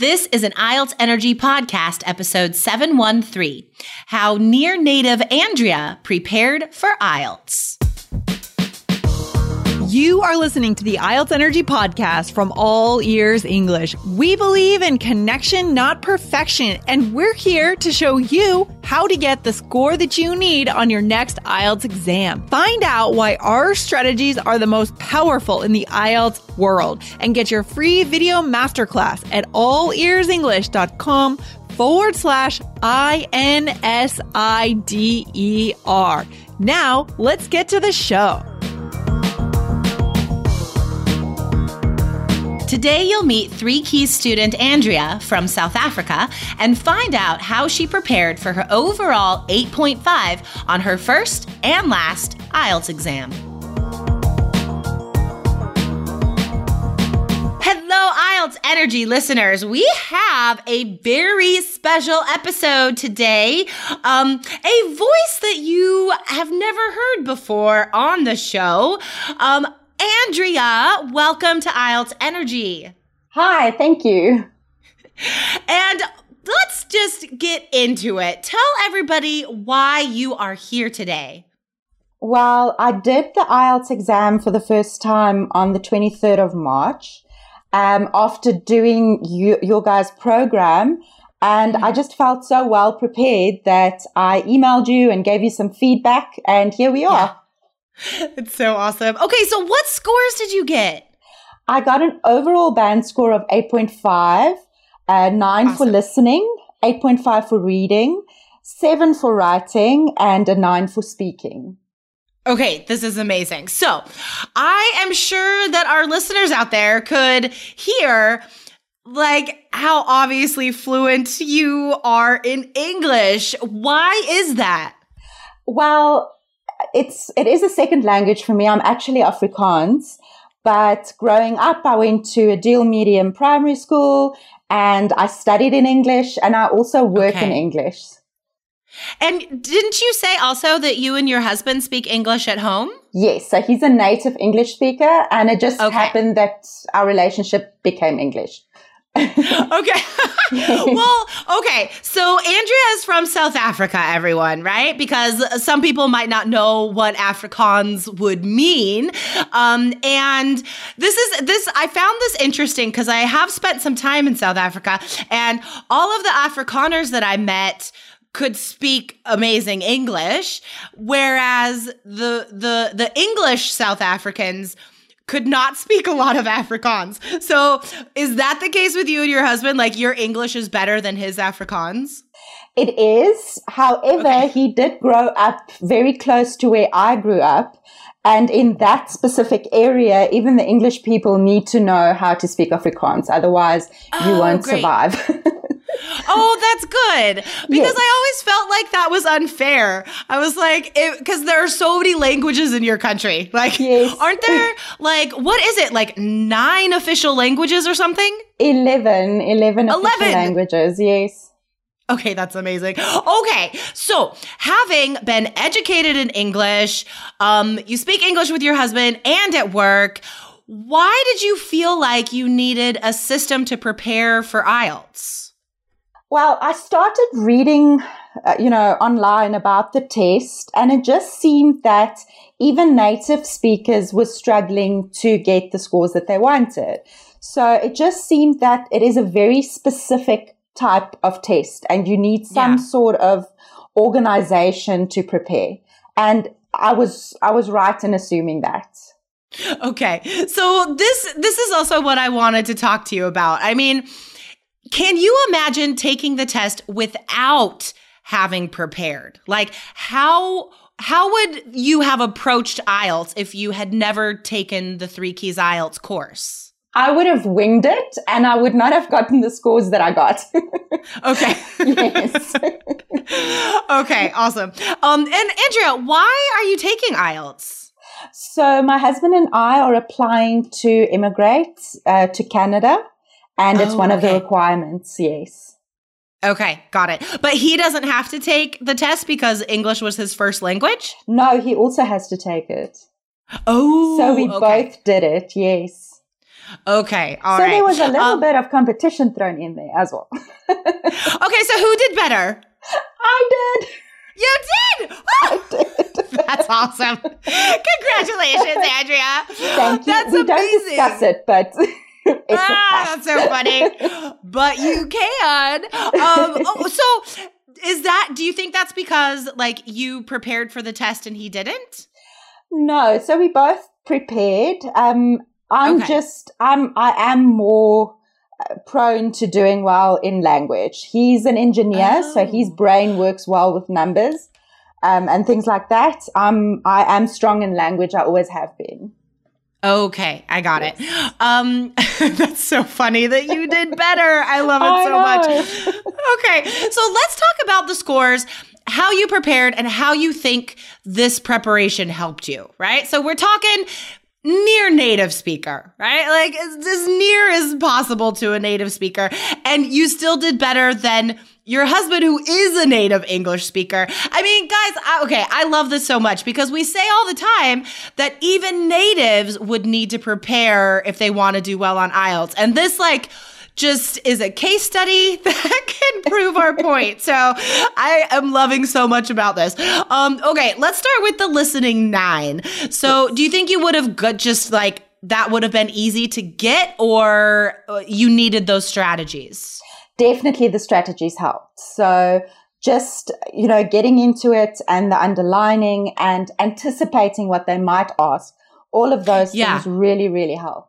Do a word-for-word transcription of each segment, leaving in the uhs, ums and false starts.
This is an I E L T S Energy Podcast, episode seven one three, How Near Native Andrea Prepared for I E L T S. You are listening to the I E L T S Energy Podcast from All Ears English. We believe in connection, not perfection, and we're here to show you how to get the score that you need on your next I E L T S exam. Find out why our strategies are the most powerful in the I E L T S world and get your free video masterclass at allearsenglish.com forward slash I N S I D E R. Now, let's get to the show. Today, you'll meet Three Keys student Andrea from South Africa and find out how she prepared for her overall eight point five on her first and last I E L T S exam. Hello, I E L T S Energy listeners. We have a very special episode today. Um, a voice that you have never heard before on the show. Um, Andrea, welcome to I E L T S Energy. Hi, thank you. And let's just get into it. Tell everybody why you are here today. Well, I did the I E L T S exam for the first time on the twenty-third of March um, after doing you, your guys' program. And I just felt so well prepared that I emailed you and gave you some feedback. And here we are. Yeah. It's so awesome. Okay, so what scores did you get? I got an overall band score of eight point five, uh, nine awesome. For listening, eight point five for reading, seven for writing, and a nine for speaking. Okay, this is amazing. So I am sure that our listeners out there could hear like how obviously fluent you are in English. Why is that? Well, It's, it is a second language for me. I'm actually Afrikaans, but growing up, I went to a dual medium primary school and I studied in English and I also work okay. in English. And didn't you say also that you and your husband speak English at home? Yes. So he's a native English speaker and it just okay. happened that our relationship became English. Okay. Well, okay. So Andrea is from South Africa, everyone, right? Because some people might not know what Afrikaans would mean. Um, and this is this, I found this interesting because I have spent some time in South Africa and all of the Afrikaners that I met could speak amazing English, whereas the the the English South Africans could not speak a lot of Afrikaans. So is that the case with you and your husband? Like your English is better than his Afrikaans? It is. However, okay. he did grow up very close to where I grew up. And in that specific area, even the English people need to know how to speak Afrikaans. Otherwise, oh, you won't great. survive. Oh, that's good. Because yes. I always felt like that was unfair. I was like, because there are so many languages in your country. Like, yes. aren't there, like, what is it? Like nine official languages or something? Eleven. Eleven official languages, yes. Okay, that's amazing. Okay, so having been educated in English, um, you speak English with your husband and at work. Why did you feel like you needed a system to prepare for I E L T S? Well, I started reading, uh, you know, online about the test, and it just seemed that even native speakers were struggling to get the scores that they wanted. So it just seemed that it is a very specific type of test, and you need some yeah. sort of organization to prepare. And I was I was right in assuming that. Okay, so this this is also what I wanted to talk to you about. I mean, can you imagine taking the test without having prepared? Like, how how would you have approached I E L T S if you had never taken the Three Keys I E L T S course? I would have winged it, and I would not have gotten the scores that I got. Okay. Yes. Okay, awesome. Um, and Andrea, why are you taking I E L T S? So my husband and I are applying to immigrate uh, to Canada. And it's oh, one of okay. the requirements, yes. Okay, got it. But he doesn't have to take the test because English was his first language? No, he also has to take it. Oh, So we okay. both did it, yes. Okay, all so right. So there was a little um, bit of competition thrown in there as well. Okay, so who did better? I did. You did? I did. That's awesome. Congratulations, Andrea. Thank you. That's we amazing. don't discuss it, but it's ah, that's so funny. But you can. Um, oh, so is that, do you think that's because like you prepared for the test and he didn't? No. So we both prepared. Um, I'm Okay. just, I'm, I am more prone to doing well in language. He's an engineer, Oh. so his brain works well with numbers um, and things like that. Um, I am strong in language. I always have been. Okay, I got it. Um, that's so funny that you did better. I love it I so know. much. Okay, so let's talk about the scores, how you prepared, and how you think this preparation helped you, right? So we're talking near native speaker, right? Like as, as near as possible to a native speaker. And you still did better than your husband, who is a native English speaker. I mean, guys, I, okay, I love this so much because we say all the time that even natives would need to prepare if they want to do well on I E L T S. And this, like, just is a case study that can prove our point. So I am loving so much about this. Um, okay, let's start with the listening nine. So do you think you would have got just like, that would have been easy to get, or you needed those strategies? Definitely the strategies helped. So just, you know, getting into it and the underlining and anticipating what they might ask, all of those Yeah. things really, really helped.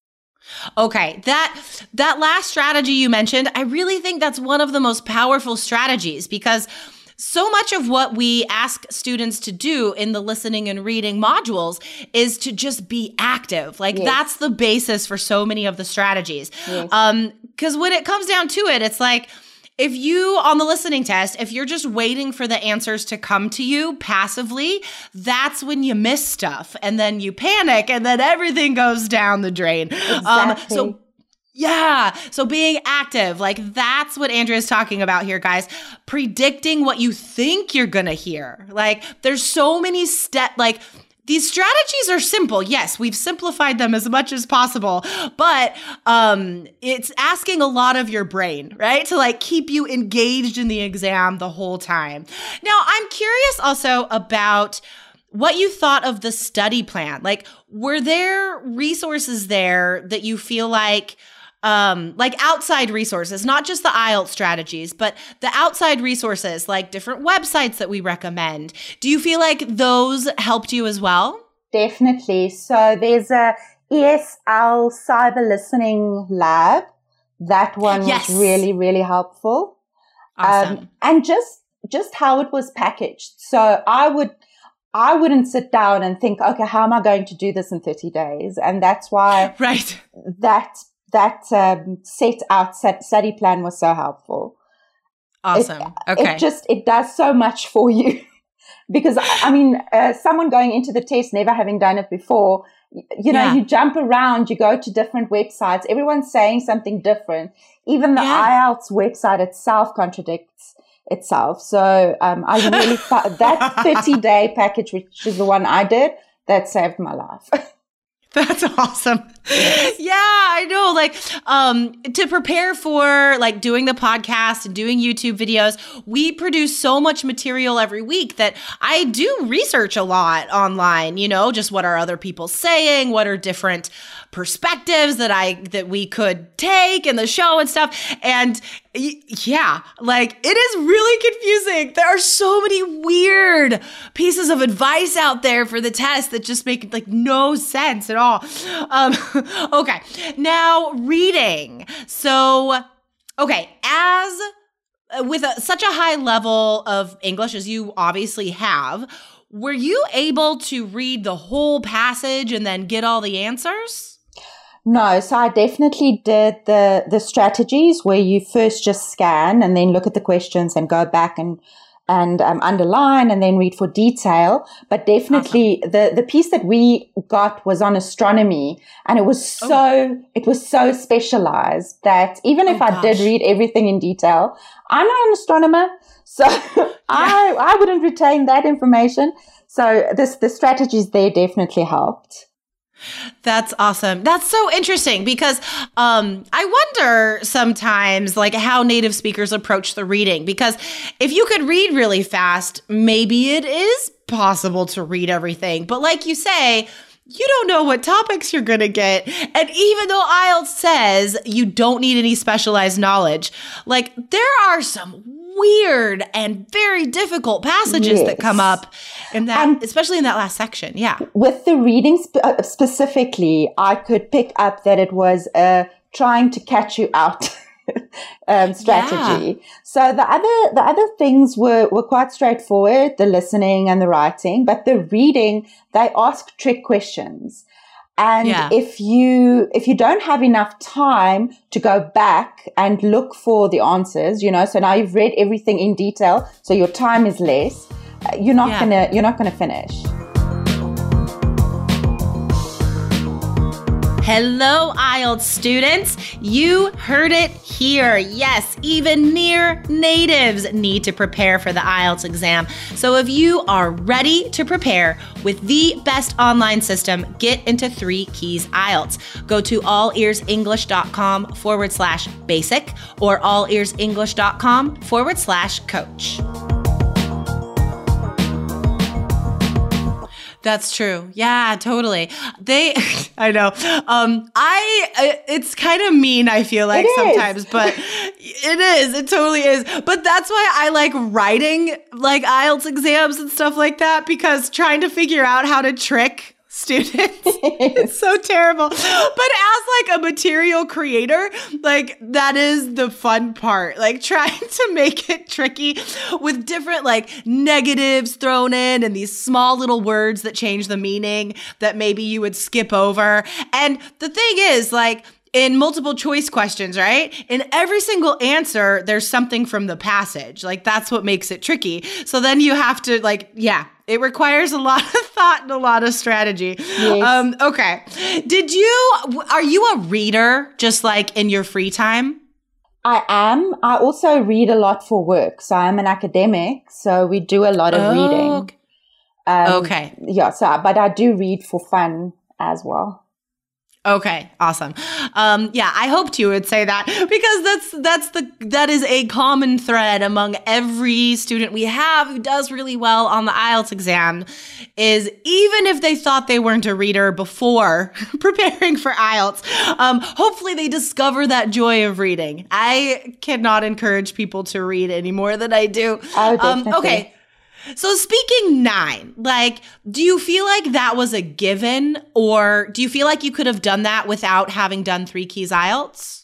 Okay, that that last strategy you mentioned, I really think that's one of the most powerful strategies, because so much of what we ask students to do in the listening and reading modules is to just be active. Like Yes. that's the basis for so many of the strategies. Yes. Um, because when it comes down to it, it's like, if you, on the listening test, if you're just waiting for the answers to come to you passively, that's when you miss stuff and then you panic and then everything goes down the drain. Exactly. Um, so yeah. So being active, like that's what Andrea's talking about here, guys. Predicting what you think you're going to hear. Like there's so many steps, like these strategies are simple. Yes, we've simplified them as much as possible, but um, it's asking a lot of your brain, right? To like keep you engaged in the exam the whole time. Now, I'm curious also about what you thought of the study plan. Like, were there resources there that you feel like Um, like outside resources, not just the I E L T S strategies, but the outside resources, like different websites that we recommend. Do you feel like those helped you as well? Definitely. So there's a E S L Cyber Listening Lab. That one Yes. was really, really helpful. Awesome. Um, and just, just how it was packaged. So I would, I wouldn't sit down and think, okay, how am I going to do this in thirty days? And that's why Right. that, that um, set out set, study plan was so helpful. Awesome. It, Okay. It just, it does so much for you. Because, I mean, uh, someone going into the test, never having done it before, you know, Yeah. you jump around, you go to different websites, everyone's saying something different. Even the Yeah. I E L T S website itself contradicts itself. So um, I really thought that thirty-day package, which is the one I did, that saved my life. That's awesome. Yeah, I know. Like, um, to prepare for like doing the podcast and doing YouTube videos, we produce so much material every week that I do research a lot online, you know, just what are other people saying? What are different perspectives that I, that we could take in the show and stuff. And y- yeah, like it is really confusing. There are so many weird pieces of advice out there for the test that just make like no sense at all. Um, okay. Now reading. So, okay. As uh, with a, such a high level of English as you obviously have, were you able to read the whole passage and then get all the answers? No, so I definitely did the the strategies where you first just scan and then look at the questions and go back and and um, underline and then read for detail. But definitely awesome. the the piece that we got was on astronomy, and it was so oh. it was so specialized that even if oh, I gosh. did read everything in detail, I'm not an astronomer, so yeah. I I wouldn't retain that information. So this the strategies there definitely helped. That's awesome. That's so interesting because um, I wonder sometimes like how native speakers approach the reading, because if you could read really fast, maybe it is possible to read everything. But like you say, you don't know what topics you're going to get. And even though I E L T S says you don't need any specialized knowledge, like there are some weird and very difficult passages yes. that come up in that, and especially in that last section. Yeah. With the reading sp- uh, specifically, I could pick up that it was uh, trying to catch you out um, strategy. Yeah. So the other the other things were, were quite straightforward, the listening and the writing, but the reading, they ask trick questions. And yeah. if you if you don't have enough time to go back and look for the answers, you know, so now you've read everything in detail, so your time is less, you're not yeah. gonna you're not gonna finish. Hello, I E L T S students. You heard it here. Yes, even near natives need to prepare for the I E L T S exam. So if you are ready to prepare with the best online system, get into Three Keys I E L T S. Go to allearsenglish.com forward slash basic or allearsenglish.com forward slash coach. That's true. Yeah, totally. They, I know. Um, I, it's kind of mean, I feel like sometimes, but it is, it totally is. But that's why I like writing like I E L T S exams and stuff like that, because trying to figure out how to trick students, it's so terrible. But as like a material creator, like that is the fun part, like trying to make it tricky with different like negatives thrown in and these small little words that change the meaning that maybe you would skip over. And the thing is, like, in multiple choice questions, right? In every single answer, there's something from the passage. Like that's what makes it tricky. So then you have to like, yeah, it requires a lot of thought and a lot of strategy. Yes. Um, okay. Did you, are you a reader just like in your free time? I am. I also read a lot for work. So I'm an academic. So we do a lot of oh, reading. Um, okay. Yeah. So, but I do read for fun as well. Okay, awesome. Um, yeah, I hoped you would say that because that's that's the that is a common thread among every student we have who does really well on the I E L T S exam, is even if they thought they weren't a reader before preparing for I E L T S, um, hopefully they discover that joy of reading. I cannot encourage people to read any more than I do. Oh, definitely. Um, okay. So speaking nine, like, do you feel like that was a given, or do you feel like you could have done that without having done Three Keys I E L T S?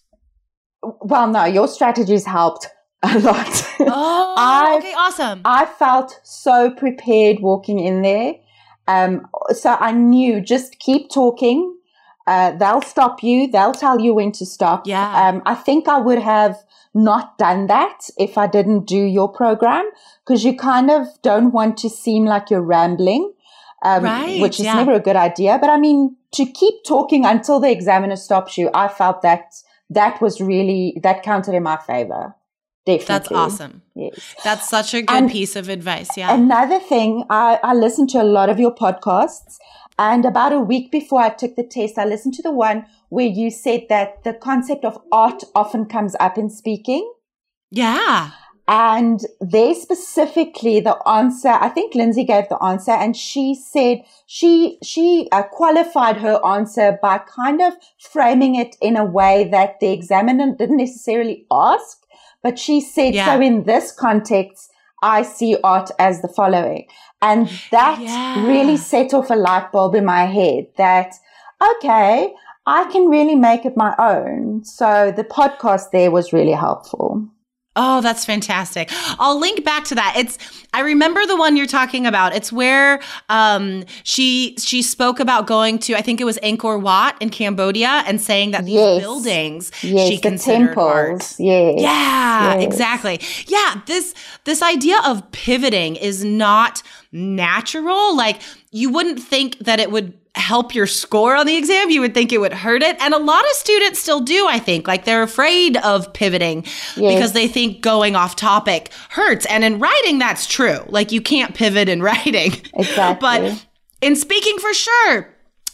Well, no, your strategies helped a lot. Oh, I, okay, awesome. I felt so prepared walking in there. Um, so I knew just keep talking. Uh, they'll stop you. They'll tell you when to stop. Yeah. Um, I think I would have not done that if I didn't do your program, because you kind of don't want to seem like you're rambling, um, right, which is yeah. never a good idea. But I mean, to keep talking until the examiner stops you, I felt that that was really, that counted in my favor. Definitely. That's awesome. Yes. That's such a good and piece of advice. Yeah. Another thing, I, I listened to a lot of your podcasts. And about a week before I took the test, I listened to the one where you said that the concept of art often comes up in speaking. Yeah. And there specifically the answer, I think Lindsay gave the answer, and she said she she uh, qualified her answer by kind of framing it in a way that the examiner didn't necessarily ask, but she said, yeah. so in this context, I see art as the following. And that yeah. really set off a light bulb in my head that, okay, I can really make it my own. So the podcast there was really helpful. Oh, that's fantastic. I'll link back to that. It's, I remember the one you're talking about. It's where um, she she spoke about going to, I think it was Angkor Wat in Cambodia, and saying that these yes. buildings yes, she the considered temples. art. Yes. Yeah, yes. exactly. Yeah, this this idea of pivoting is not natural. Like, you wouldn't think that it would help your score on the exam. You would think it would hurt it. And a lot of students still do, I think. Like, they're afraid of pivoting yes. because they think going off topic hurts. And in writing, that's true. Like, you can't pivot in writing. Exactly. But in speaking, for sure.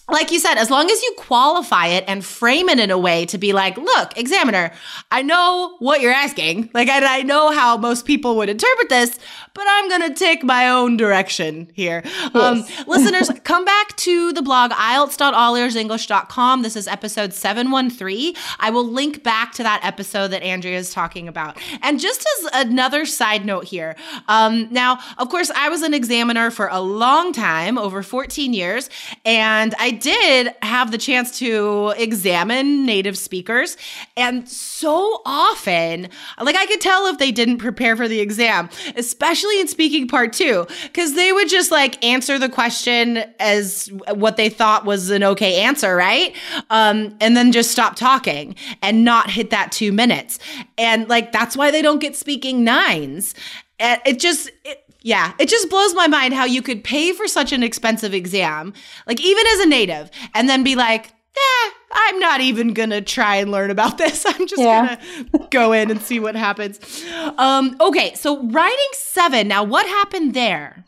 like you said, as long as you qualify it and frame it in a way to be like, look, examiner, I know what you're asking. Like, I, I know how most people would interpret this, but I'm going to take my own direction here. Yes. Um, listeners, come back to the blog, I E L T S dot all ears english dot com. This is episode seven one three. I will link back to that episode that Andrea is talking about. And just as another side note here, um, now, of course, I was an examiner for a long time, over fourteen years, and I did have the chance to examine native speakers. And so often, like I could tell if they didn't prepare for the exam, especially in speaking part two, because they would just like answer the question as what they thought was an okay answer, right? Um, and then just stop talking and not hit that two minutes. And like, that's why they don't get speaking nines. And it just, it, yeah, it just blows my mind how you could pay for such an expensive exam, like even as a native, and then be like, eh, I'm not even going to try and learn about this. I'm just yeah. going to go in and see what happens. Um, okay, so writing seven. Now, what happened there?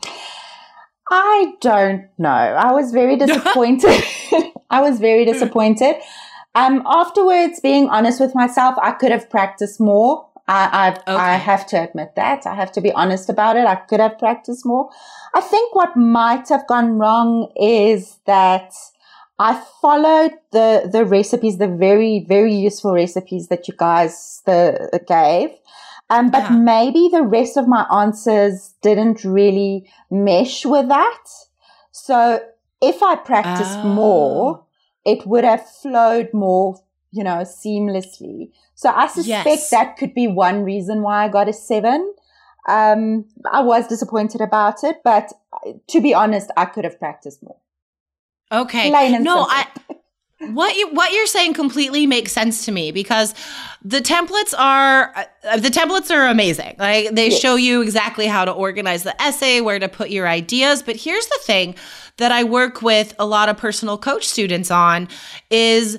I don't know. I was very disappointed. I was very disappointed. Um, afterwards, being honest with myself, I could have practiced more. I, I've, okay. I have to admit that. I have to be honest about it. I could have practiced more. I think what might have gone wrong is that I followed the, the recipes, the very, very useful recipes that you guys the, uh, gave. Um, but yeah. maybe the rest of my answers didn't really mesh with that. So if I practiced oh. more, it would have flowed more, you know, seamlessly. So I suspect yes. that could be one reason why I got a seven. Um, I was disappointed about it, but to be honest, I could have practiced more. Okay. No, I, what you, what you're saying completely makes sense to me, because the templates are, uh, the templates are amazing. Like they yes. show you exactly how to organize the essay, where to put your ideas. But here's the thing that I work with a lot of personal coach students on is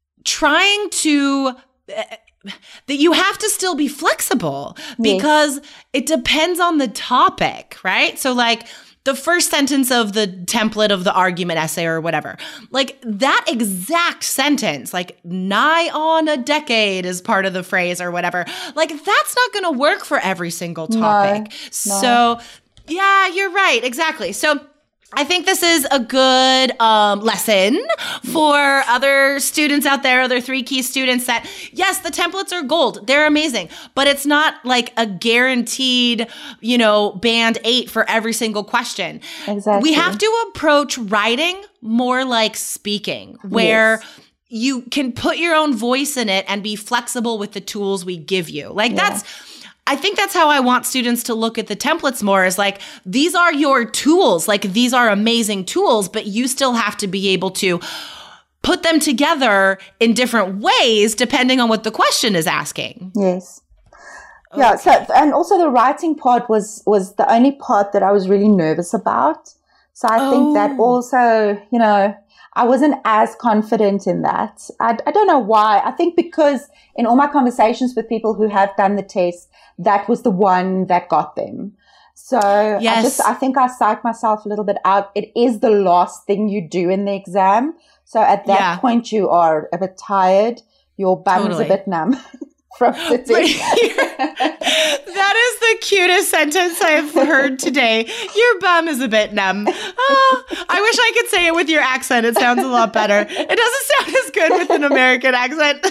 trying to, uh, that you have to still be flexible because yes. it depends on the topic, right? So like, the first sentence of the template of the argument essay or whatever, like that exact sentence, like nigh on a decade is part of the phrase or whatever, like that's not going to work for every single topic. No, no. So yeah, you're right. Exactly. So I think this is a good um, lesson for other students out there, other three key students that, yes, the templates are gold. They're amazing, but it's not like a guaranteed, you know, band eight for every single question. Exactly. We have to approach writing more like speaking, where yes. you can put your own voice in it and be flexible with the tools we give you. Like yeah. that's... I think that's how I want students to look at the templates more, is like, these are your tools. Like, these are amazing tools, but you still have to be able to put them together in different ways depending on what the question is asking. Yes. Okay. Yeah. So, and also the writing part was, was the only part that I was really nervous about. So I oh. think that also, you know, I wasn't as confident in that. I, I don't know why. I think because in all my conversations with people who have done the test, that was the one that got them. So yes. I just, I think I psyched myself a little bit out. It is the last thing you do in the exam. So at that yeah. point, you are a bit tired. Your bum totally. is a bit numb from sitting. That is the cutest sentence I've heard today. Your bum is a bit numb. Oh, I wish I could say it with your accent. It sounds a lot better. It doesn't sound as good with an American accent.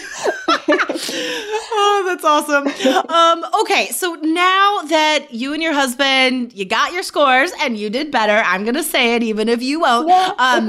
Oh, that's awesome. Um, okay, so now that you and your husband, you got your scores and you did better, I'm going to say it even if you won't. Yeah. Um,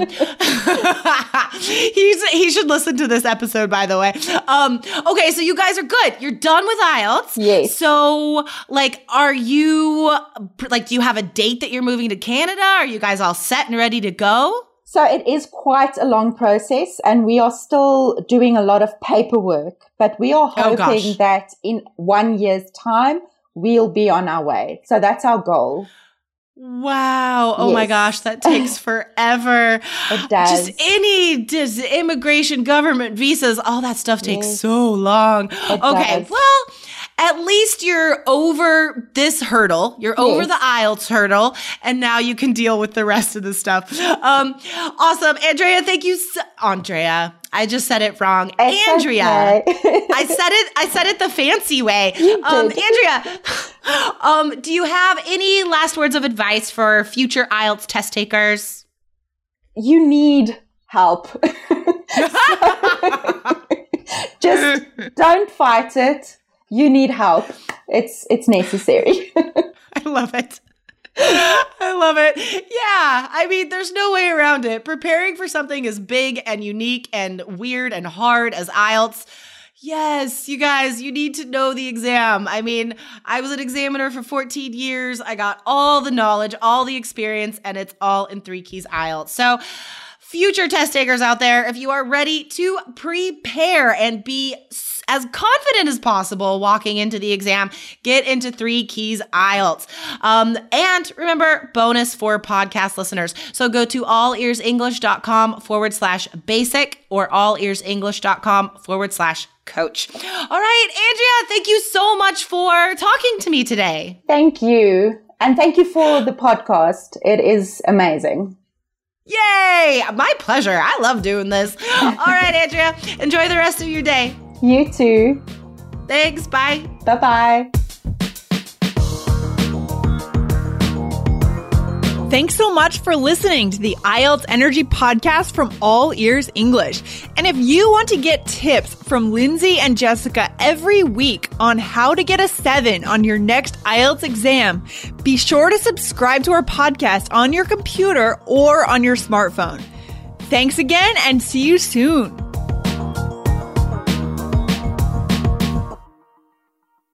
he's, he should listen to this episode, by the way. Um, okay, so you guys are good. You're done with I E L T S. Yes. So, like, are you, like, do you have a date that you're moving to Canada? Are you guys all set and ready to go? So it is quite a long process, and we are still doing a lot of paperwork, but we are hoping oh, that in one year's time, we'll be on our way. So that's our goal. Wow. Oh yes. My gosh, that takes forever. It does. Just any just immigration, government visas, all that stuff takes yes. so long. It okay. Does. Well, at least you're over this hurdle. You're over Yes. the I E L T S hurdle, and now you can deal with the rest of the stuff. Um, awesome. Andrea, thank you. So- Andrea. I just said it wrong. It's Andrea. okay. I said it I said it the fancy way. You Um, did. Andrea, um, do you have any last words of advice for future I E L T S test takers? You need help. Just don't fight it. You need help. It's it's necessary. I love it. I love it. Yeah. I mean, there's no way around it. Preparing for something as big and unique and weird and hard as I E L T S. Yes, you guys, you need to know the exam. I mean, I was an examiner for fourteen years. I got all the knowledge, all the experience, and it's all in Three Keys I E L T S. So, future test takers out there, if you are ready to prepare and be as confident as possible walking into the exam, get into Three Keys I E L T S. Um, and remember, bonus for podcast listeners. So go to allearsenglish.com forward slash basic or allearsenglish.com forward slash coach. All right, Andrea, thank you so much for talking to me today. Thank you. And thank you for the podcast. It is amazing. Yay! My pleasure. I love doing this. All right, Andrea, enjoy the rest of your day. You too. Thanks. Bye. Bye-bye. Thanks so much for listening to the I E L T S Energy Podcast from All Ears English. And if you want to get tips from Lindsay and Jessica every week on how to get a seven on your next I E L T S exam, be sure to subscribe to our podcast on your computer or on your smartphone. Thanks again and see you soon.